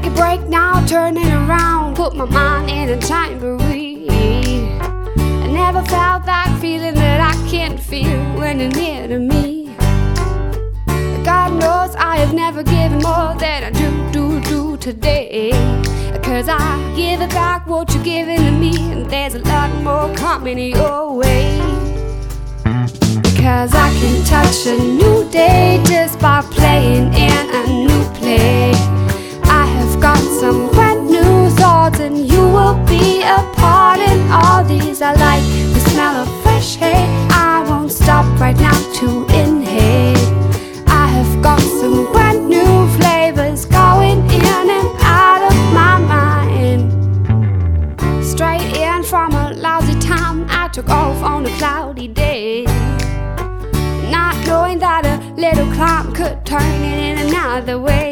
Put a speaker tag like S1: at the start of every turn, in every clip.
S1: Take a break now, turning around, put my mind in a tambourine. I never felt that feeling that I can't feel when you're near to me. God knows I have never given more than I do today. 'Cause I give it back what you're giving to me, and there's a lot more coming your way. Because I can touch a new day just by playing in a new play. I have got some brand new thoughts, and you will be a part in all these. I like the smell of fresh hay. I won't stop right now to inhale. I have got some brand new flavors going in and out of my mind. Straight in from a lousy town, I took off on a cloudy day, not knowing that a little climb could turn it in another way.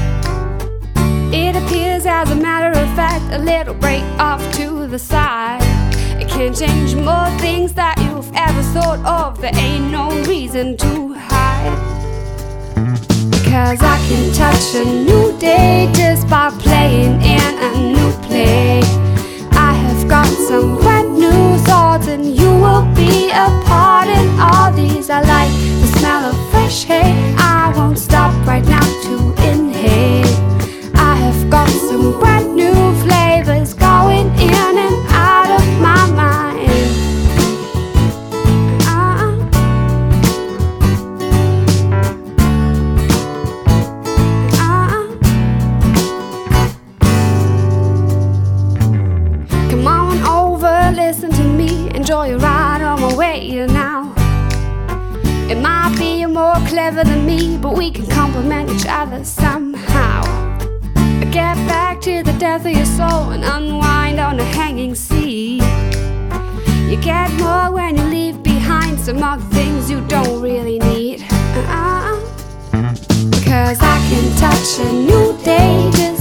S1: It appears, as a matter of fact, a little break off to the side. It can change more things that you've ever thought of. There ain't no reason to hide. Because I can touch a new day just by playing in a new play. I have got some brand new thoughts, and you will be a part in all these. I like the smell of fresh hay. I won't stop right now to inhale. I have got some brand new flavors going in and out of my mind. Come on over, listen to me, enjoy your ride on my way now. It might be you're more clever than me, but we can complement each other somehow. Get back to the depth of your soul and unwind on the hanging sea. You get more when you leave behind some other things you don't really need. Because I can touch a new day just